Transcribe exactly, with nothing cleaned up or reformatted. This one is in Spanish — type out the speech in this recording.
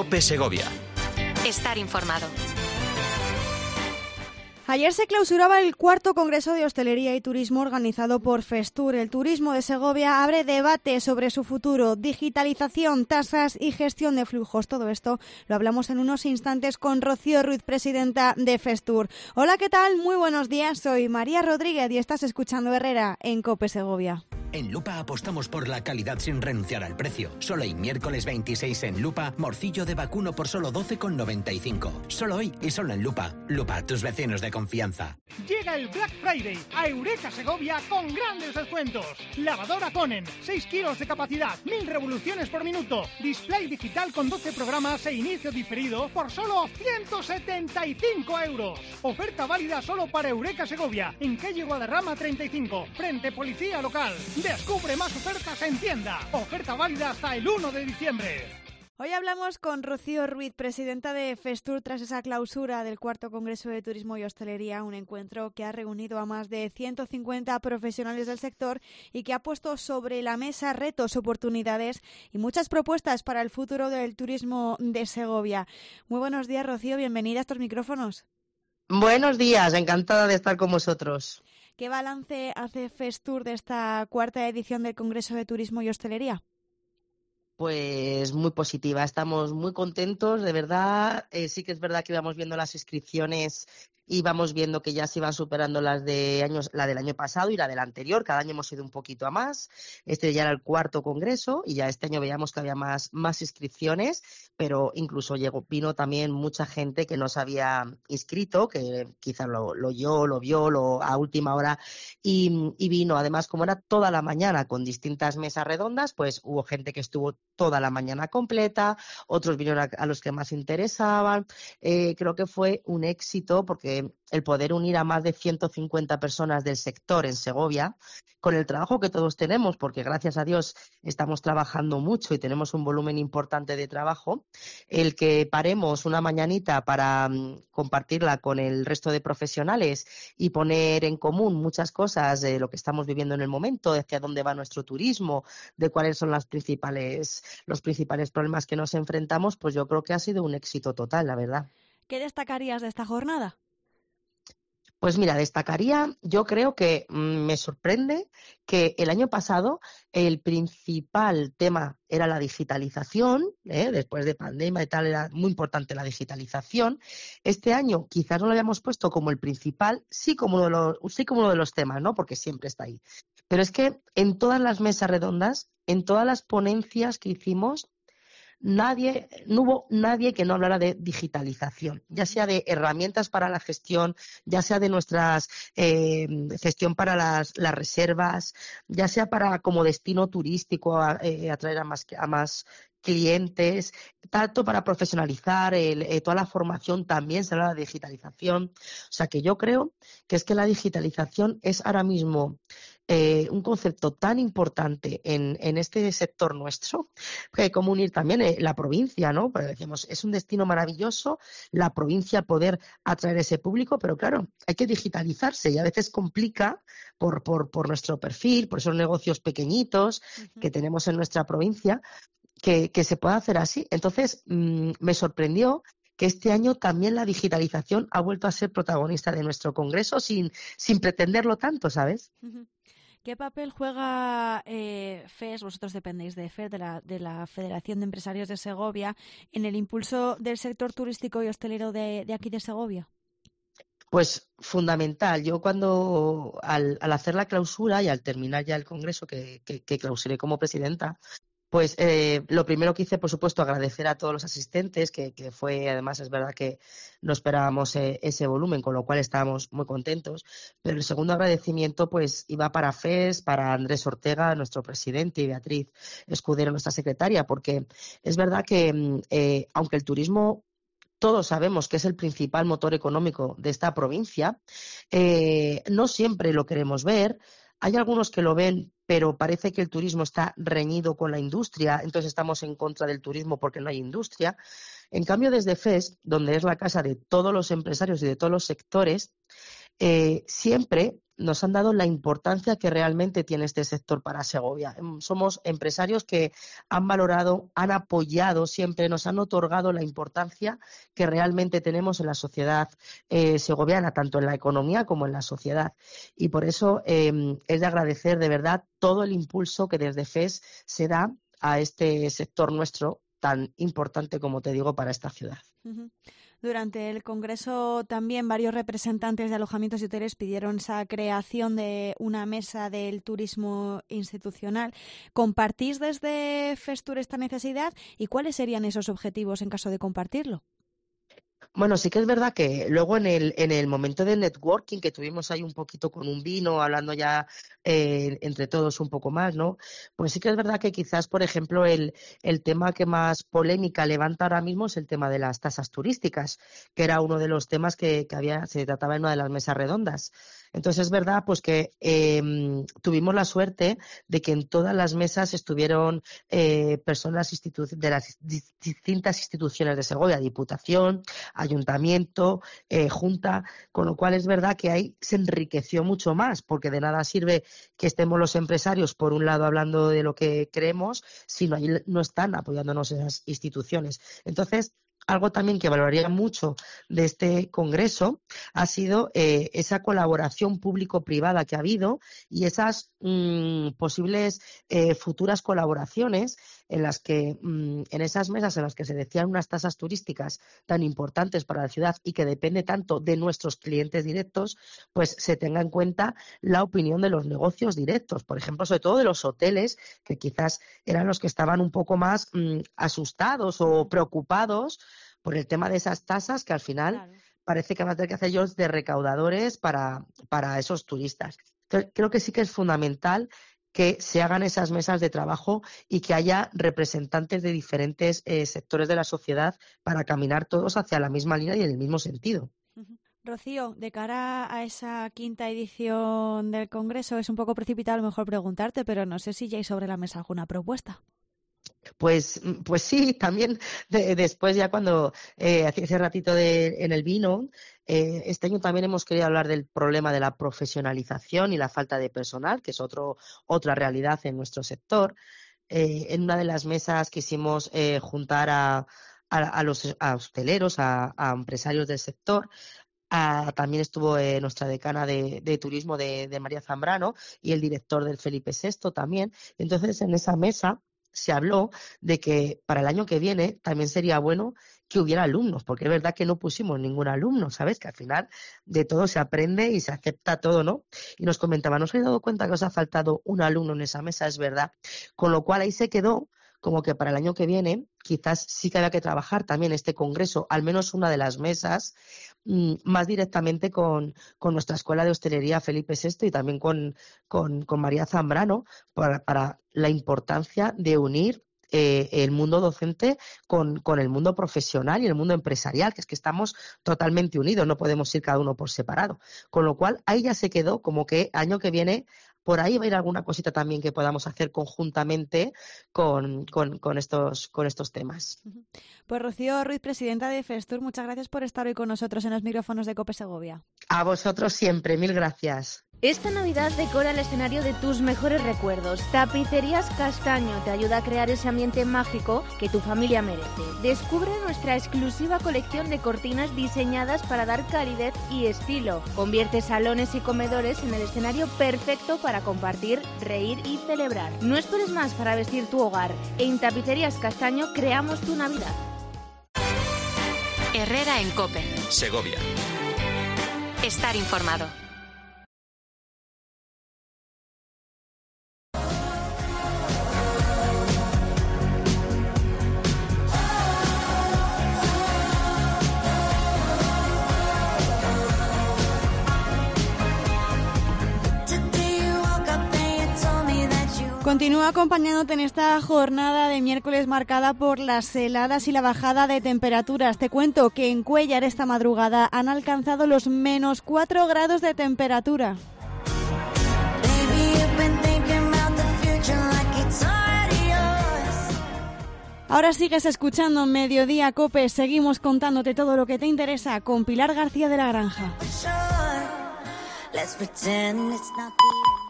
COPE Segovia. Estar informado. Ayer se clausuraba el cuarto Congreso de Hostelería y Turismo organizado por FESTUR. El turismo de Segovia abre debate sobre su futuro, digitalización, tasas y gestión de flujos. Todo esto lo hablamos en unos instantes con Rocío Ruiz, presidenta de FESTUR. Hola, ¿qué tal? Muy buenos días. Soy María Rodríguez y estás escuchando Herrera en COPE Segovia. En Lupa apostamos por la calidad sin renunciar al precio. Solo hoy, miércoles veintiséis en Lupa, morcillo de vacuno por solo doce con noventa y cinco. Solo hoy y solo en Lupa. Lupa, tus vecinos de confianza. Llega el Black Friday a Eureka Segovia con grandes descuentos. Lavadora Conen, seis kilos de capacidad, mil revoluciones por minuto. Display digital con doce programas e inicio diferido por solo ciento setenta y cinco euros. Oferta válida solo para Eureka Segovia, en calle Guadarrama treinta y cinco, frente Policía Local. Descubre más ofertas en tienda. Oferta válida hasta el uno de diciembre. Hoy hablamos con Rocío Ruiz, presidenta de FESTUR, tras esa clausura del cuarto Congreso de Turismo y Hostelería, un encuentro que ha reunido a más de ciento cincuenta profesionales del sector y que ha puesto sobre la mesa retos, oportunidades y muchas propuestas para el futuro del turismo de Segovia. Muy buenos días, Rocío, bienvenida a estos micrófonos. Buenos días, encantada de estar con vosotros. ¿Qué balance hace FESTUR de esta cuarta edición del Congreso de Turismo y Hostelería? Pues muy positiva, estamos muy contentos, de verdad. Eh, sí que es verdad que íbamos viendo las inscripciones y vamos viendo que ya se iban superando las de años, la del año pasado y la del anterior. Cada año hemos ido un poquito a más. Este ya era el cuarto congreso y ya este año veíamos que había más, más inscripciones, pero incluso llegó, vino también mucha gente que no se había inscrito, que quizás lo, lo oyó, lo vio lo, a última hora y, y vino. Además, como era toda la mañana con distintas mesas redondas, pues hubo gente que estuvo toda la mañana completa, otros vinieron a, a los que más interesaban. Eh, creo que fue un éxito porque el poder unir a más de ciento cincuenta personas del sector en Segovia, con el trabajo que todos tenemos, porque gracias a Dios estamos trabajando mucho y tenemos un volumen importante de trabajo, el que paremos una mañanita para um, compartirla con el resto de profesionales y poner en común muchas cosas de lo que estamos viviendo en el momento, de hacia dónde va nuestro turismo, de cuáles son las principales, los principales problemas que nos enfrentamos, pues yo creo que ha sido un éxito total, la verdad. ¿Qué destacarías de esta jornada? Pues mira, destacaría, yo creo que mmm, me sorprende que el año pasado el principal tema era la digitalización, ¿eh? Después de pandemia y tal era muy importante la digitalización. Este año quizás no lo habíamos puesto como el principal, sí como uno de los, sí como uno de los temas, ¿no? Porque siempre está ahí. Pero es que en todas las mesas redondas, en todas las ponencias que hicimos, Nadie, no hubo nadie que no hablara de digitalización, ya sea de herramientas para la gestión, ya sea de nuestras eh, gestión para las, las reservas, ya sea para como destino turístico a, eh, atraer a más, a más clientes, tanto para profesionalizar el, eh, toda la formación también se habla de digitalización. O sea que yo creo que es que la digitalización es ahora mismo Eh, un concepto tan importante en, en este sector nuestro, que como unir también eh, la provincia, ¿no? Porque decimos, es un destino maravilloso, la provincia poder atraer ese público, pero claro, hay que digitalizarse y a veces complica por, por, por nuestro perfil, por esos negocios pequeñitos uh-huh. que tenemos en nuestra provincia, que, que se pueda hacer así. Entonces, mmm, me sorprendió que este año también la digitalización ha vuelto a ser protagonista de nuestro congreso sin, sin pretenderlo tanto, ¿sabes? Uh-huh. ¿Qué papel juega eh, F E S, vosotros dependéis de F E S, de la, de la Federación de Empresarios de Segovia, en el impulso del sector turístico y hostelero de, de aquí de Segovia? Pues fundamental. Yo cuando, al, al hacer la clausura y al terminar ya el congreso que, que, que clausuré como presidenta, Pues eh, lo primero que hice, por supuesto, agradecer a todos los asistentes, que, que fue, además, es verdad que no esperábamos eh, ese volumen, con lo cual estábamos muy contentos. Pero el segundo agradecimiento, pues, iba para F E S, para Andrés Ortega, nuestro presidente, y Beatriz Escudero, nuestra secretaria, porque es verdad que, eh, aunque el turismo todos sabemos que es el principal motor económico de esta provincia, eh, no siempre lo queremos ver. Hay algunos que lo ven, pero parece que el turismo está reñido con la industria, entonces estamos en contra del turismo porque no hay industria. En cambio, desde F E S, donde es la casa de todos los empresarios y de todos los sectores, eh, siempre nos han dado la importancia que realmente tiene este sector para Segovia. Somos empresarios que han valorado, han apoyado siempre, nos han otorgado la importancia que realmente tenemos en la sociedad eh, segoviana, tanto en la economía como en la sociedad. Y por eso eh, es de agradecer de verdad todo el impulso que desde F E S se da a este sector nuestro tan importante, como te digo, para esta ciudad. Uh-huh. Durante el Congreso también varios representantes de alojamientos y hoteles pidieron esa creación de una mesa del turismo institucional. ¿Compartís desde Festur esta necesidad y cuáles serían esos objetivos en caso de compartirlo? Bueno, sí que es verdad que luego en el en el momento del networking que tuvimos ahí un poquito con un vino, hablando ya eh, entre todos un poco más, ¿no? Pues sí que es verdad que quizás, por ejemplo, el, el tema que más polémica levanta ahora mismo es el tema de las tasas turísticas, que era uno de los temas que, que había se trataba en una de las mesas redondas. Entonces es verdad pues que eh, tuvimos la suerte de que en todas las mesas estuvieron eh, personas institu- de las distintas instituciones de Segovia, Diputación, Ayuntamiento, eh, Junta, con lo cual es verdad que ahí se enriqueció mucho más, porque de nada sirve que estemos los empresarios por un lado hablando de lo que creemos, si no, no están apoyándonos esas instituciones. Entonces, algo también que valoraría mucho de este congreso ha sido eh, esa colaboración público-privada que ha habido y esas mmm, posibles eh, futuras colaboraciones en las que, mmm, en esas mesas en las que se decían unas tasas turísticas tan importantes para la ciudad y que depende tanto de nuestros clientes directos, pues se tenga en cuenta la opinión de los negocios directos, por ejemplo, sobre todo de los hoteles, que quizás eran los que estaban un poco más mmm, asustados o preocupados por el tema de esas tasas que al final claro. Parece que van a tener que hacer ellos de recaudadores para, para esos turistas. Entonces, creo que sí que es fundamental que se hagan esas mesas de trabajo y que haya representantes de diferentes eh, sectores de la sociedad para caminar todos hacia la misma línea y en el mismo sentido. Uh-huh. Rocío, de cara a esa quinta edición del Congreso, es un poco precipitado a lo mejor preguntarte, pero no sé si ya hay sobre la mesa alguna propuesta. Pues, pues sí, también de, después ya cuando eh, hacía ese ratito de, en el vino, eh, este año también hemos querido hablar del problema de la profesionalización y la falta de personal, que es otro, otra realidad en nuestro sector. Eh, en una de las mesas quisimos eh, juntar a, a, a los a hosteleros, a, a empresarios del sector. Ah, también estuvo eh, nuestra decana de, de turismo de, de María Zambrano y el director del Felipe sexto también. Entonces, en esa mesa se habló de que para el año que viene también sería bueno que hubiera alumnos, porque es verdad que no pusimos ningún alumno, ¿sabes? Que al final de todo se aprende y se acepta todo, ¿no? Y nos comentaban, ¿no os habéis dado cuenta que os ha faltado un alumno en esa mesa? Es verdad. Con lo cual ahí se quedó como que para el año que viene quizás sí que había que trabajar también este congreso, al menos una de las mesas, mmm, más directamente con, con nuestra escuela de hostelería Felipe sexto y también con, con, con María Zambrano para, para la importancia de unir eh, el mundo docente con, con el mundo profesional y el mundo empresarial, que es que estamos totalmente unidos, no podemos ir cada uno por separado. Con lo cual ahí ya se quedó como que año que viene por ahí va a ir alguna cosita también que podamos hacer conjuntamente con, con, con, estos, con estos temas. Pues Rocío Ruiz, presidenta de Festur, muchas gracias por estar hoy con nosotros en los micrófonos de COPE Segovia. A vosotros siempre, mil gracias. Esta Navidad decora el escenario de tus mejores recuerdos. Tapicerías Castaño te ayuda a crear ese ambiente mágico que tu familia merece. Descubre nuestra exclusiva colección de cortinas diseñadas para dar calidez y estilo. Convierte salones y comedores en el escenario perfecto para compartir, reír y celebrar. No esperes más para vestir tu hogar. En Tapicerías Castaño creamos tu Navidad. Herrera en COPE. Segovia. Estar informado. Continúa acompañándote en esta jornada de miércoles marcada por las heladas y la bajada de temperaturas. Te cuento que en Cuéllar esta madrugada han alcanzado los menos cuatro grados de temperatura. Ahora sigues escuchando Mediodía COPE. Seguimos contándote todo lo que te interesa con Pilar García de la Granja. Let's pretend it's not the end.